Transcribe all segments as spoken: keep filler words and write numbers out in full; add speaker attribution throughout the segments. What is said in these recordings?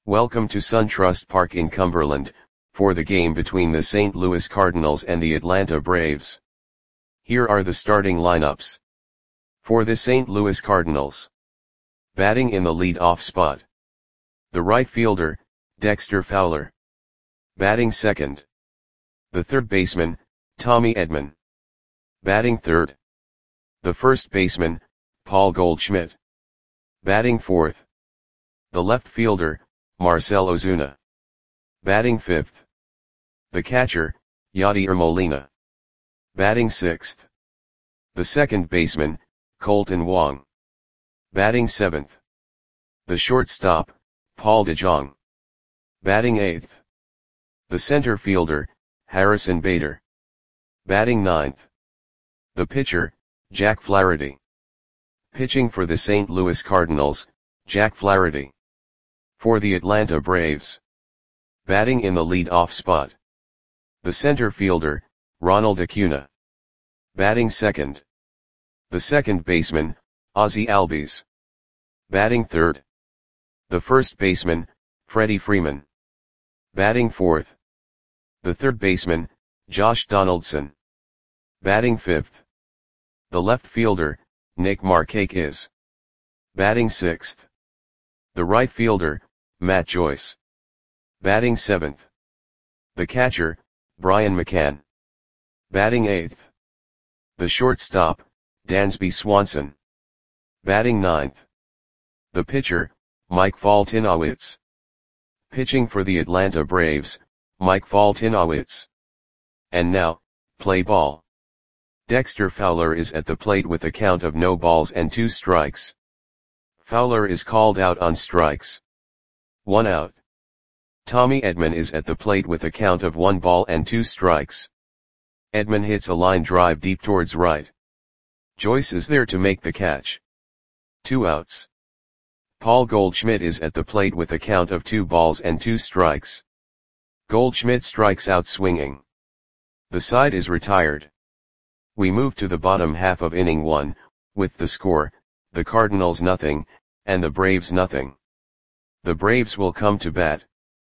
Speaker 1: Welcome to SunTrust Park in Cumberland, for the game between the Saint Louis Cardinals and the Atlanta Braves. Here are the starting lineups. For the Saint Louis Cardinals. Batting in the lead-off spot. The right fielder, Dexter Fowler. Batting second. The third baseman, Tommy Edman. Batting third. The first baseman, Paul Goldschmidt. Batting fourth. The left fielder, Marcell Ozuna. Batting fifth. The catcher, Yadier Molina. Batting sixth. The second baseman, Kolten Wong. Batting seventh. The shortstop, Paul DeJong. Batting eighth. The center fielder, Harrison Bader. Batting ninth. The pitcher, Jack Flaherty. Pitching for the Saint Louis Cardinals, Jack Flaherty. For the Atlanta Braves. Batting in the lead-off spot. The center fielder, Ronald Acuna. Batting second. The second baseman, Ozzie Albies. Batting third. The first baseman, Freddie Freeman. Batting fourth. The third baseman, Josh Donaldson. Batting fifth. The left fielder, Nick Markakis. Batting sixth. The right fielder, Matt Joyce. Batting seventh. The catcher, Brian McCann. Batting eighth. The shortstop, Dansby Swanson. Batting ninth. The pitcher, Mike Foltynewicz. Pitching for the Atlanta Braves, Mike Foltynewicz. And now, play ball. Dexter Fowler is at the plate with a count of no balls and two strikes. Fowler is called out on strikes. One out. Tommy Edman is at the plate with a count of one ball and two strikes. Edman hits a line drive deep towards right. Joyce is there to make the catch. Two outs. Paul Goldschmidt is at the plate with a count of two balls and two strikes. Goldschmidt strikes out swinging. The side is retired. We move to the bottom half of inning one, with the score, the Cardinals nothing, and the Braves nothing. The Braves will come to bat.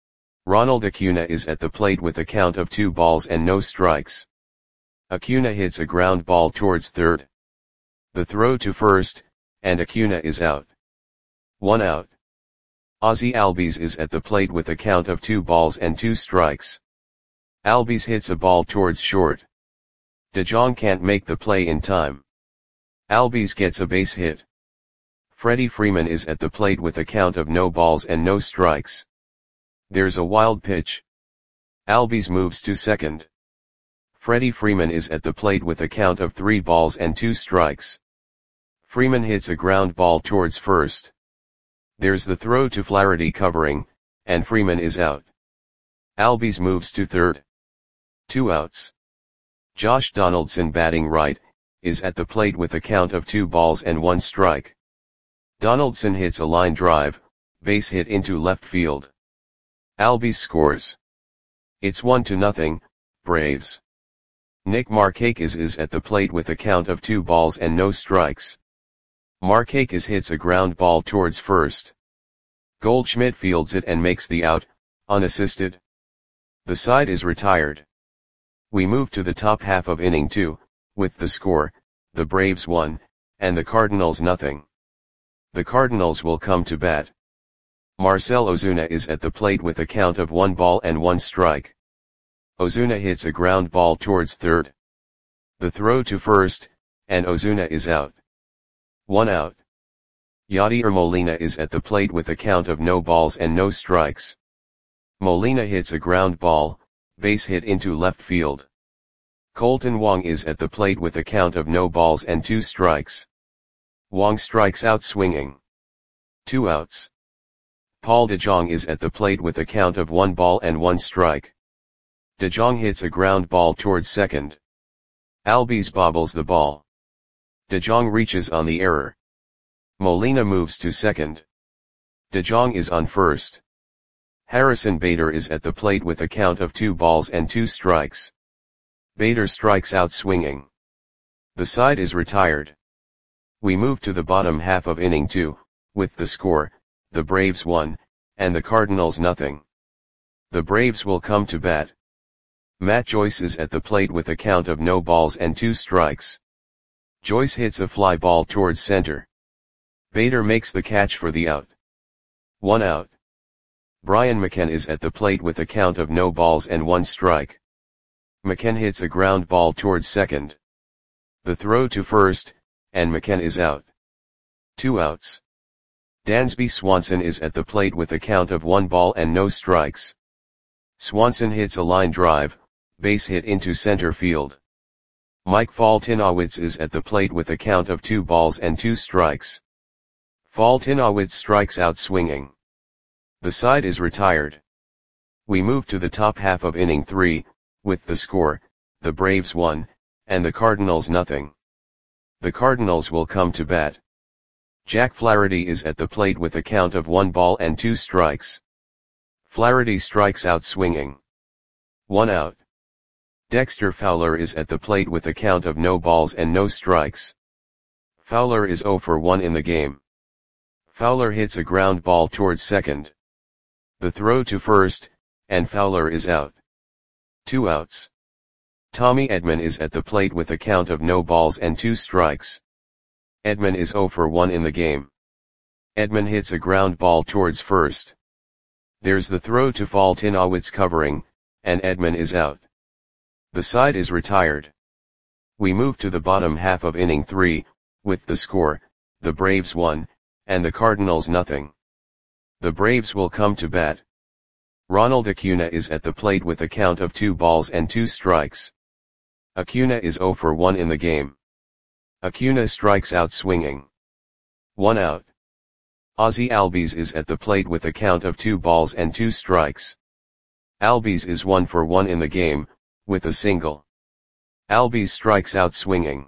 Speaker 1: Ronald Acuna is at the plate with a count of two balls and no strikes. Acuna hits a ground ball towards third. The throw to first, and Acuna is out. One out. Ozzie Albies is at the plate with a count of two balls and two strikes. Albies hits a ball towards short. DeJong can't make the play in time. Albies gets a base hit. Freddie Freeman is at the plate with a count of no balls and no strikes. There's a wild pitch. Albies moves to second. Freddie Freeman is at the plate with a count of three balls and two strikes. Freeman hits a ground ball towards first. There's the throw to Flaherty covering, and Freeman is out. Albies moves to third. Two outs. Josh Donaldson, batting right, is at the plate with a count of two balls and one strike. Donaldson hits a line drive, base hit into left field. Albies scores. It's one to nothing, Braves. Nick Markakis is at the plate with a count of two balls and no strikes. Markakis hits a ground ball towards first. Goldschmidt fields it and makes the out, unassisted. The side is retired. We move to the top half of inning two, with the score, the Braves one, and the Cardinals nothing. The Cardinals will come to bat. Marcell Ozuna is at the plate with a count of one ball and one strike. Ozuna hits a ground ball towards third. The throw to first, and Ozuna is out. One out. Yadier Molina is at the plate with a count of no balls and no strikes. Molina hits a ground ball, base hit into left field. Kolten Wong is at the plate with a count of no balls and two strikes. Wong strikes out swinging. Two outs. Paul DeJong is at the plate with a count of one ball and one strike. DeJong hits a ground ball towards second. Albies bobbles the ball. DeJong reaches on the error. Molina moves to second. DeJong is on first. Harrison Bader is at the plate with a count of two balls and two strikes. Bader strikes out swinging. The side is retired. We move to the bottom half of inning two, with the score, the Braves one, and the Cardinals nothing. The Braves will come to bat. Matt Joyce is at the plate with a count of no balls and two strikes. Joyce hits a fly ball towards center. Bader makes the catch for the out. One out. Brian McCann is at the plate with a count of no balls and one strike. McCann hits a ground ball towards second. The throw to first, and McCann is out. Two outs. Dansby Swanson is at the plate with a count of one ball and no strikes. Swanson hits a line drive, base hit into center field. Mike Foltynewicz is at the plate with a count of two balls and two strikes. Foltynewicz strikes out swinging. The side is retired. We move to the top half of inning three, with the score, the Braves one, and the Cardinals nothing. The Cardinals will come to bat. Jack Flaherty is at the plate with a count of one ball and two strikes. Flaherty strikes out swinging. One out. Dexter Fowler is at the plate with a count of no balls and no strikes. Fowler is zero for one in the game. Fowler hits a ground ball towards second. The throw to first, and Fowler is out. Two outs. Tommy Edman is at the plate with a count of no balls and two strikes. Edman is zero for one in the game. Edman hits a ground ball towards first. There's the throw to Foltynewicz covering, and Edman is out. The side is retired. We move to the bottom half of inning three, with the score, the Braves one, and the Cardinals nothing. The Braves will come to bat. Ronald Acuna is at the plate with a count of two balls and two strikes. Acuna is zero for one in the game. Acuna strikes out swinging. One out. Ozzie Albies is at the plate with a count of two balls and two strikes. Albies is one for one in the game, with a single. Albies strikes out swinging.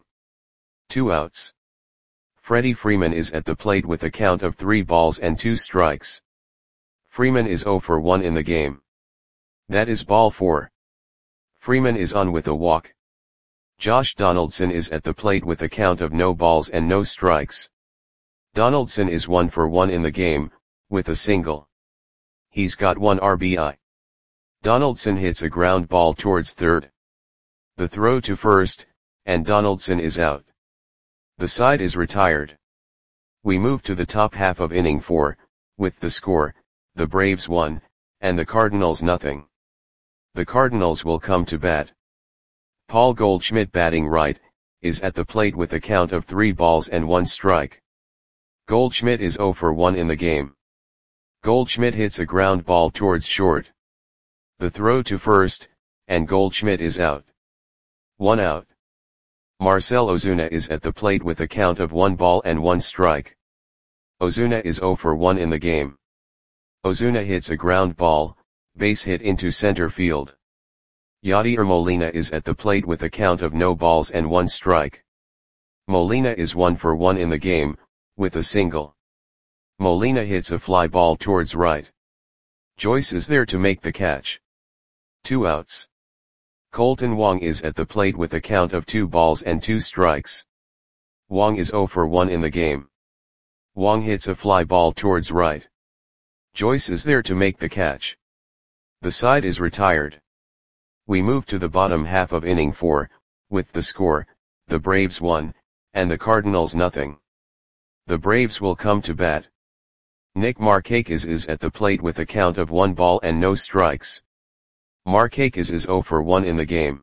Speaker 1: Two outs. Freddie Freeman is at the plate with a count of three balls and two strikes. Freeman is zero for one in the game. That is ball four. Freeman is on with a walk. Josh Donaldson is at the plate with a count of no balls and no strikes. Donaldson is one for one in the game, with a single. He's got one R B I. Donaldson hits a ground ball towards third. The throw to first, and Donaldson is out. The side is retired. We move to the top half of inning four, with the score, the Braves one, and the Cardinals nothing. The Cardinals will come to bat. Paul Goldschmidt, batting right, is at the plate with a count of three balls and one strike. Goldschmidt is zero for one in the game. Goldschmidt hits a ground ball towards short. The throw to first, and Goldschmidt is out. One out. Marcell Ozuna is at the plate with a count of one ball and one strike. Ozuna is zero for one in the game. Ozuna hits a ground ball, base hit into center field. Yadier Molina is at the plate with a count of no balls and one strike. Molina is one for one in the game, with a single. Molina hits a fly ball towards right. Joyce is there to make the catch. Two outs. Colton Wong is at the plate with a count of two balls and two strikes. Wong is zero for one in the game. Wong hits a fly ball towards right. Joyce is there to make the catch. The side is retired. We move to the bottom half of inning four, with the score, the Braves one, and the Cardinals nothing. The Braves will come to bat. Nick Markakis is at the plate with a count of one ball and no strikes. Markakis is zero for one in the game.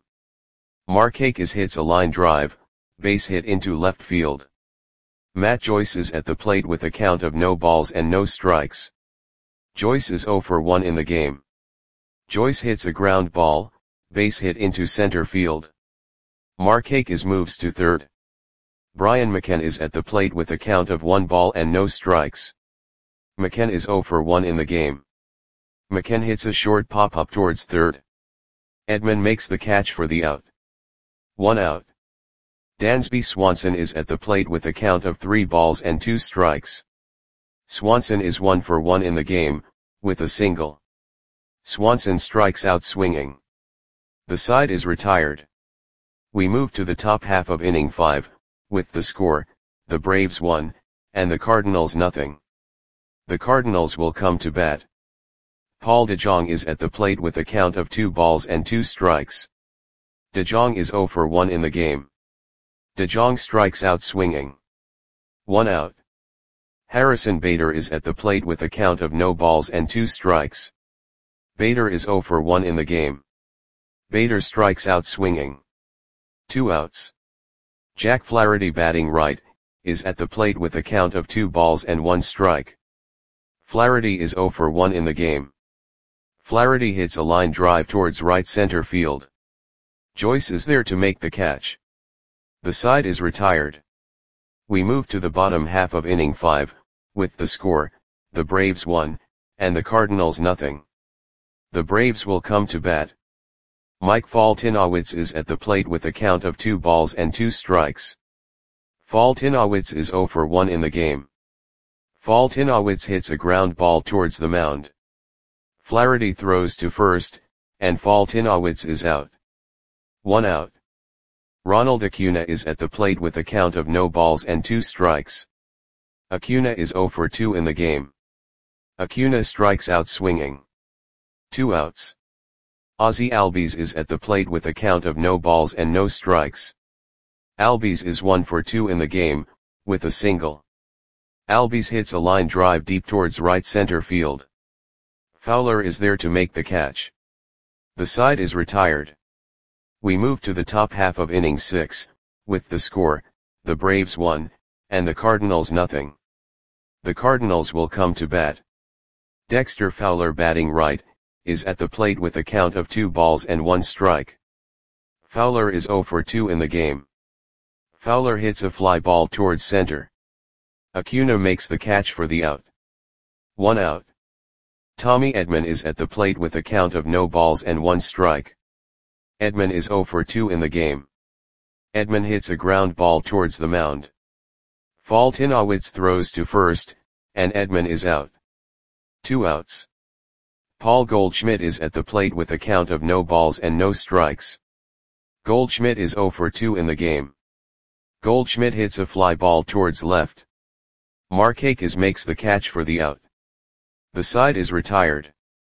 Speaker 1: Markakis hits a line drive, base hit into left field. Matt Joyce is at the plate with a count of no balls and no strikes. Joyce is zero for one in the game. Joyce hits a ground ball, base hit into center field. Markakis moves to third. Brian McCann is at the plate with a count of one ball and no strikes. McCann is zero for one in the game. McCann hits a short pop-up towards third. Edman makes the catch for the out. One out. Dansby Swanson is at the plate with a count of three balls and two strikes. Swanson is one for one in the game, with a single. Swanson strikes out swinging. The side is retired. We move to the top half of inning five, with the score, the Braves one, and the Cardinals nothing. The Cardinals will come to bat. Paul de Jong is at the plate with a count of two balls and two strikes. De Jong is zero for one in the game. De Jong strikes out swinging. One out. Harrison Bader is at the plate with a count of no balls and two strikes. Bader is zero for one in the game. Bader strikes out swinging. Two outs. Jack Flaherty, batting right, is at the plate with a count of two balls and one strike. Flaherty is zero for one in the game. Flaherty hits a line drive towards right center field. Joyce is there to make the catch. The side is retired. We move to the bottom half of inning five, with the score, the Braves one, and the Cardinals nothing. The Braves will come to bat. Mike Foltynewicz is at the plate with a count of two balls and two strikes. Foltynewicz is zero for one in the game. Foltynewicz hits a ground ball towards the mound. Flaherty throws to first, and Foltynewicz is out. One out. Ronald Acuna is at the plate with a count of no balls and two strikes. Acuna is zero for two in the game. Acuna strikes out swinging. Two outs. Ozzie Albies is at the plate with a count of no balls and no strikes. Albies is one for two in the game, with a single. Albies hits a line drive deep towards right center field. Fowler is there to make the catch. The side is retired. We move to the top half of inning six, with the score, the Braves one, and the Cardinals nothing. The Cardinals will come to bat. Dexter Fowler, batting right, is at the plate with a count of two balls and one strike. Fowler is zero for two in the game. Fowler hits a fly ball towards center. Acuna makes the catch for the out. One out. Tommy Edman is at the plate with a count of no balls and one strike. Edman is zero for two in the game. Edman hits a ground ball towards the mound. Foltynewicz throws to first, and Edman is out. Two outs. Paul Goldschmidt is at the plate with a count of no balls and no strikes. Goldschmidt is zero for two in the game. Goldschmidt hits a fly ball towards left. Markakis makes the catch for the out. The side is retired.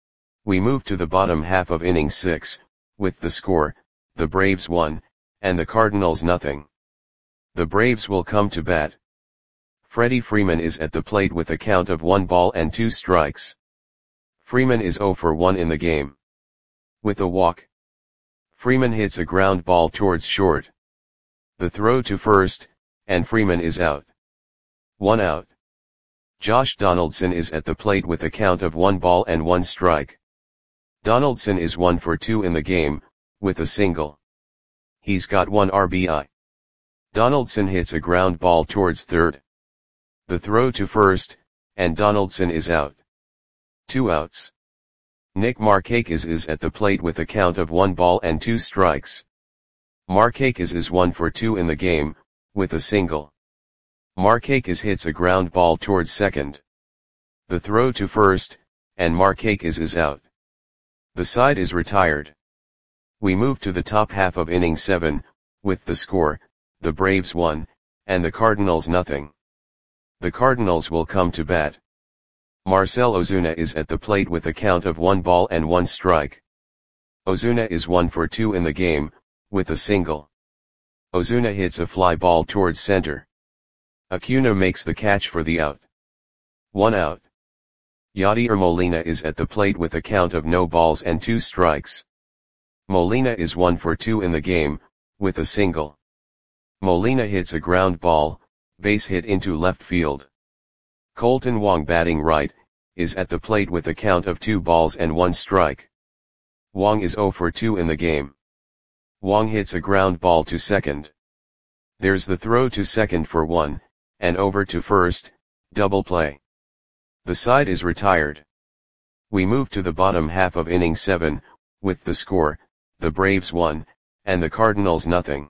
Speaker 1: We move to the bottom half of inning six, with the score, the Braves one, and the Cardinals nothing. The Braves will come to bat. Freddie Freeman is at the plate with a count of one ball and two strikes. Freeman is zero for one in the game. With a walk. Freeman hits a ground ball towards short. The throw to first, and Freeman is out. One out. Josh Donaldson is at the plate with a count of one ball and one strike. Donaldson is one for two in the game, with a single. He's got one R B I. Donaldson hits a ground ball towards third. The throw to first, and Donaldson is out. Two outs. Nick Markakis is at the plate with a count of one ball and two strikes. Markakis is one for two in the game, with a single. Markakis hits a ground ball towards second. The throw to first, and Markakis is out. The side is retired. We move to the top half of inning seven, with the score, the Braves one, and the Cardinals nothing. The Cardinals will come to bat. Marcell Ozuna is at the plate with a count of one ball and one strike. Ozuna is one for two in the game, with a single. Ozuna hits a fly ball towards center. Acuna makes the catch for the out. One out. Yadier Molina is at the plate with a count of no balls and two strikes. Molina is one for two in the game, with a single. Molina hits a ground ball, base hit into left field. Colton Wong, batting right, is at the plate with a count of two balls and one strike. Wong is zero for two in the game. Wong hits a ground ball to second. There's the throw to second for one, and over to first, double play. The side is retired. We move to the bottom half of inning seven, with the score, the Braves one, and the Cardinals nothing.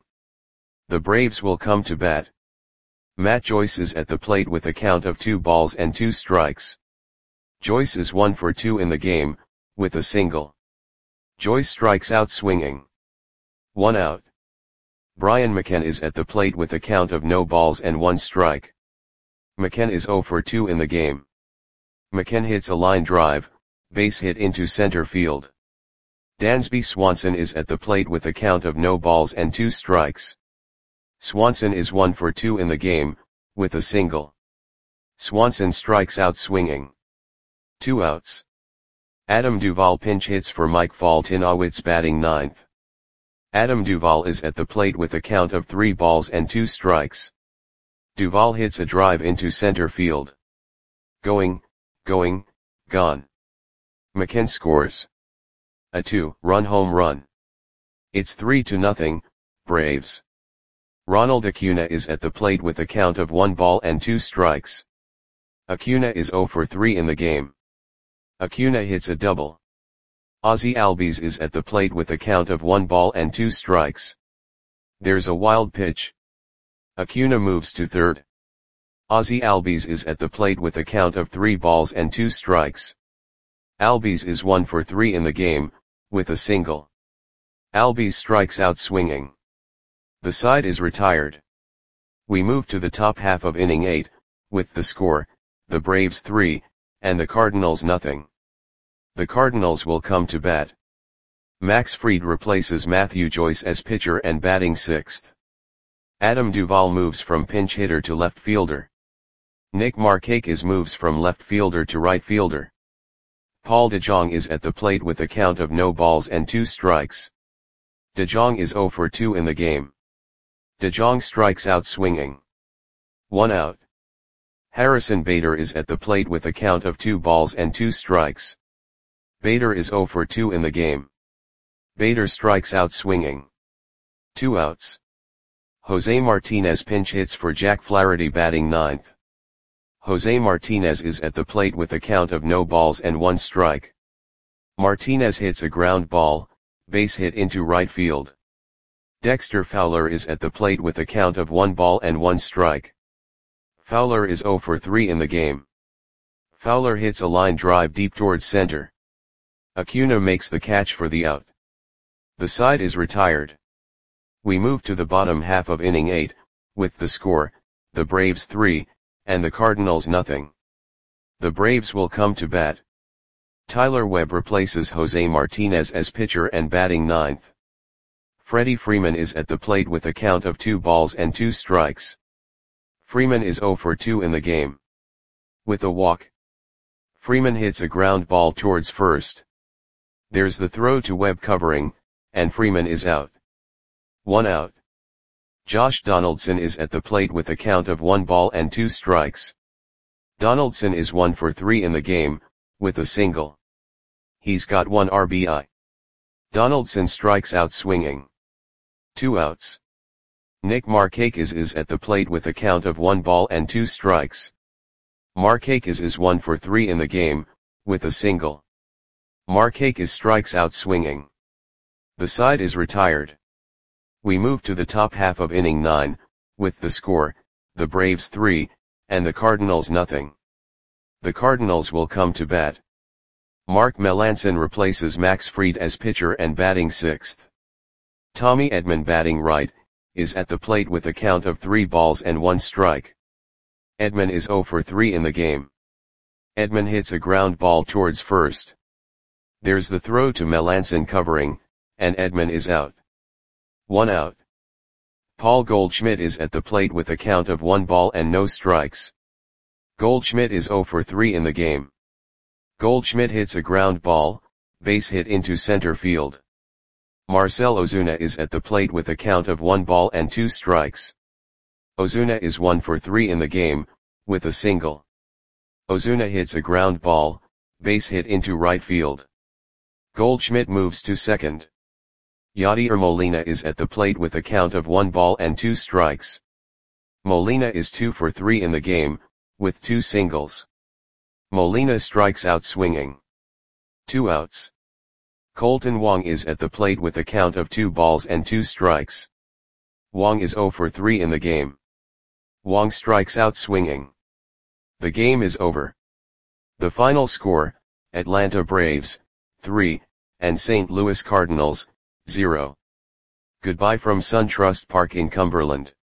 Speaker 1: The Braves will come to bat. Matt Joyce is at the plate with a count of two balls and two strikes. Joyce is one for two in the game, with a single. Joyce strikes out swinging. One out. Brian McCann is at the plate with a count of no balls and one strike. McCann is zero for two in the game. McCann hits a line drive, base hit into center field. Dansby Swanson is at the plate with a count of no balls and two strikes. Swanson is one for two in the game, with a single. Swanson strikes out swinging. Two outs. Adam Duvall pinch hits for Mike Foltynewicz batting ninth. Adam Duvall is at the plate with a count of three balls and two strikes. Duvall hits a drive into center field. Going, going, gone. McKen scores a two-run home run. It's three to nothing, Braves. Ronald Acuna is at the plate with a count of one ball and two strikes. Acuna is zero for three in the game. Acuna hits a double. Ozzie Albies is at the plate with a count of one ball and two strikes. There's a wild pitch. Acuna moves to third. Ozzie Albies is at the plate with a count of three balls and two strikes. Albies is one for three in the game, with a single. Albies strikes out swinging. The side is retired. We move to the top half of inning eight, with the score, the Braves three, and the Cardinals nothing. The Cardinals will come to bat. Max Fried replaces Matthew Joyce as pitcher and batting sixth. Adam Duvall moves from pinch hitter to left fielder. Nick Markakis moves from left fielder to right fielder. Paul DeJong is at the plate with a count of no balls and two strikes. DeJong is zero for two in the game. DeJong strikes out swinging. One out. Harrison Bader is at the plate with a count of two balls and two strikes. Bader is zero for two in the game. Bader strikes out swinging. Two outs. Jose Martinez pinch hits for Jack Flaherty batting ninth. Jose Martinez is at the plate with a count of no balls and one strike. Martinez hits a ground ball, base hit into right field. Dexter Fowler is at the plate with a count of one ball and one strike. Fowler is zero for three in the game. Fowler hits a line drive deep towards center. Acuna makes the catch for the out. The side is retired. We move to the bottom half of inning eight, with the score, the Braves three, and the Cardinals nothing. The Braves will come to bat. Tyler Webb replaces Jose Martinez as pitcher and batting ninth. Freddie Freeman is at the plate with a count of two balls and two strikes. Freeman is zero for two in the game. With a walk. Freeman hits a ground ball towards first. There's the throw to Webb covering, and Freeman is out. One out. Josh Donaldson is at the plate with a count of one ball and two strikes. Donaldson is one for three in the game, with a single. He's got one R B I. Donaldson strikes out swinging. Two outs. Nick Markakis is at the plate with a count of one ball and two strikes. Markakis is one for three in the game, with a single. Markakis strikes out swinging. The side is retired. We move to the top half of inning nine, with the score, the Braves three, and the Cardinals nothing. The Cardinals will come to bat. Mark Melancon replaces Max Fried as pitcher and batting sixth. Tommy Edman batting right, is at the plate with a count of three balls and one strike. Edman is zero for three in the game. Edman hits a ground ball towards first. There's the throw to Melancon covering, and Edman is out. One out. Paul Goldschmidt is at the plate with a count of one ball and no strikes. Goldschmidt is zero for three in the game. Goldschmidt hits a ground ball, base hit into center field. Marcell Ozuna is at the plate with a count of one ball and two strikes. Ozuna is one for three in the game, with a single. Ozuna hits a ground ball, base hit into right field. Goldschmidt moves to second. Yadier Molina is at the plate with a count of one ball and two strikes. Molina is two for three in the game, with two singles. Molina strikes out swinging. Two outs. Colton Wong is at the plate with a count of two balls and two strikes. Wong is zero for three in the game. Wong strikes out swinging. The game is over. The final score, Atlanta Braves, three, and Saint Louis Cardinals, zero. Goodbye from SunTrust Park in Cumberland.